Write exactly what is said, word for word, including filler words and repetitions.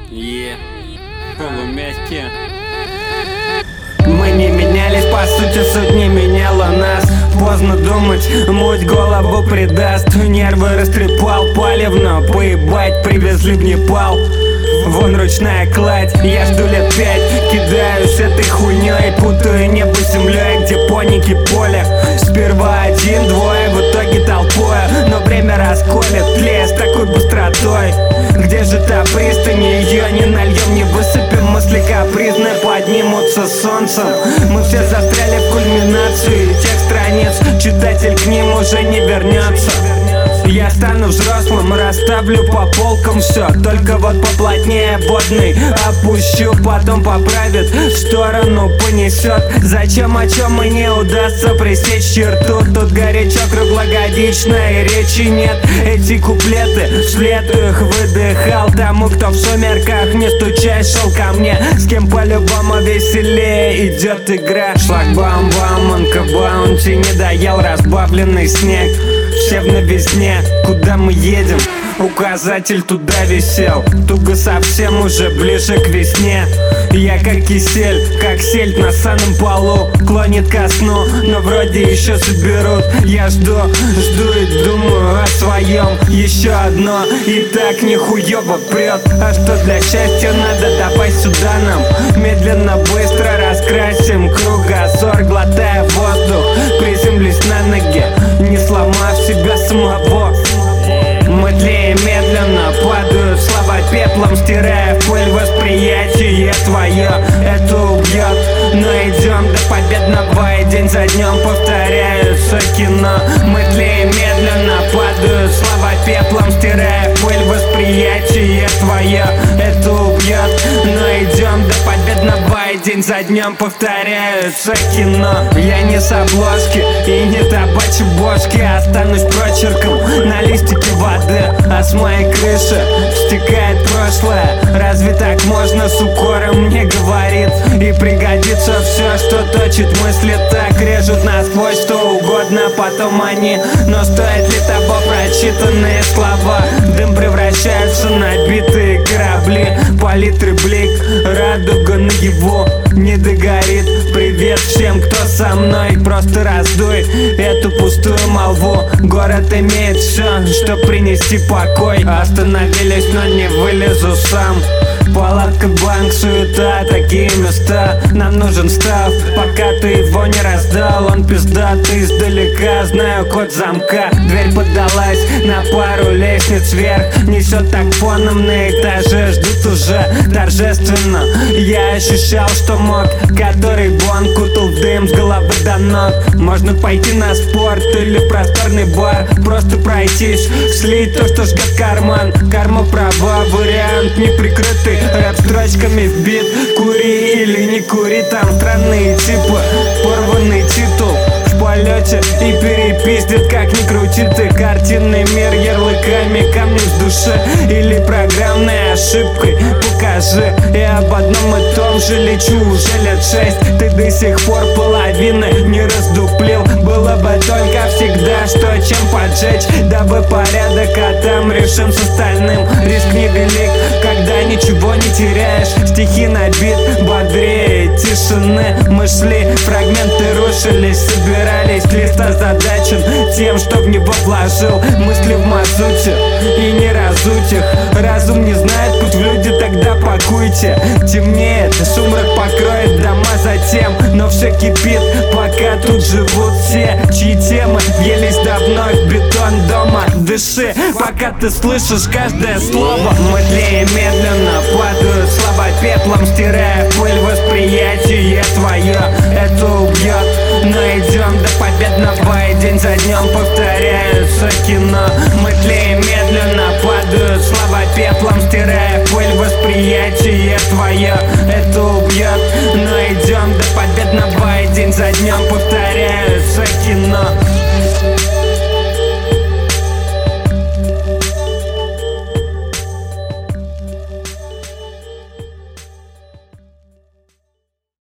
Е, полумягкие. Мы не менялись, по сути, суть не меняла нас. Поздно думать, муть голову придаст. Нервы растрепал, палевно поебать привезли в Непал. Вон ручная кладь, я жду лет пять. Кидаюсь этой хуйней, путаю небо с землей, где поники поле. Сперва один, двое, в итоге толпой. Но время расколет, тлея с такой быстротой. Где же та пристань, ее не нальем, не высыпем. Мысли капризные поднимутся солнцем. Мы все застряли в кульминации тех страниц, читатель к ним уже не вернется. Я стану взрослым, расставлю по полкам все. Только вот поплотнее водный опущу, потом поправит, в сторону понесет. Зачем, о чем и не удастся пресечь черту. Тут горячо круглогодичной речи нет. Эти куплеты вслед их выдыхал тому, кто в сумерках не стучай шел ко мне. С кем по-любому веселее идет игра. Шлагбаум-баум, онко-баунти, не доел разбавленный снег. Все в новизне, куда мы едем? Указатель туда висел, туго совсем уже ближе к весне. Я как кисель, как сельдь на санном полу, клонит ко сну, но вроде еще соберут. Я жду, жду и думаю о своем. Еще одно, и так нихуево прет. А что для счастья надо, давай сюда нам. Медленно, быстро раскрасим кругозор, глотая воздух, приземлись на ноги, не сломав себя самого. Мы тлеем медленно, падают слова пеплом, стирая пыль восприятие твое. Это убьет, но идем до победного, и день за днем повторяются кино. Мы тлеем медленно, падают слова пеплом, стирая пыль восприятие твое. Это убьет, но идем до победного, и день за днем повторяются кино. Я не с обложки и не табачу бошки, останусь прочерком на листике воды. А с моей крыши стекает прошлое. Разве так можно, с укором мне говорит. И пригодится все, что точит мысли, так режут насквозь что угодно потом они. Но стоит ли того прочитанные слова? Дым превращается на битые корабли. Палитры блик, радуга на его не догорит. Привет всем, кто со мной, просто раздуй эту пустую молву. Город имеет все, что принести покой. Остановились, но не вылезу сам. Палатка, банк, суета, такие места. Нам нужен став, пока ты его не раздал. Он пиздатый издалека, знаю код замка. Дверь поддалась на пару лестниц вверх. Несет так фоном на этаже, ждут уже торжественно. Я ощущал, что мог, который бон кутал в дым с головы до ног. Можно пойти на спорт или в просторный бар, просто пройтись, слить то, что жгет карман. Карма права, вариант неприкрытый, рэп строчками вбит. Кури или не кури, там странные типы. Порванный титул в полете и перепиздит, как ни крути ты. Картинный мир ярлыками, камнем с души или программной ошибкой. Покажи, и об одном и том же лечу уже лет шесть. Ты до сих пор половины не раздуплил. Было бы только всегда что чем поджечь, дабы порядок, а там решим с остальным. Риск невелик, когда ничего не теряешь. Стихи на бит бодрее тишины. Мы шли, фрагменты рушились, собирались. Лист озадачен тем, что в него вложил. Мысли в мазуте и не разуть их. Разум не знает путь в люди, тогда пакуйте. Темнеет, сумрак покроет дома затем, но все кипит, пока тут живут все, чьи темы въелись давно в бетон дома. Дыши, пока ты слышишь каждое слово. Мы тлеем медленно, падают слова пеплом, стирая пыль восприятие твое. Это убьет, но идем до победного, и день за днем повторяются кино. Мы тлеем медленно, падают слова пеплом, стирая пыль восприятие твое. Это убьет, но идем до победного, и день за днем повторяются кино.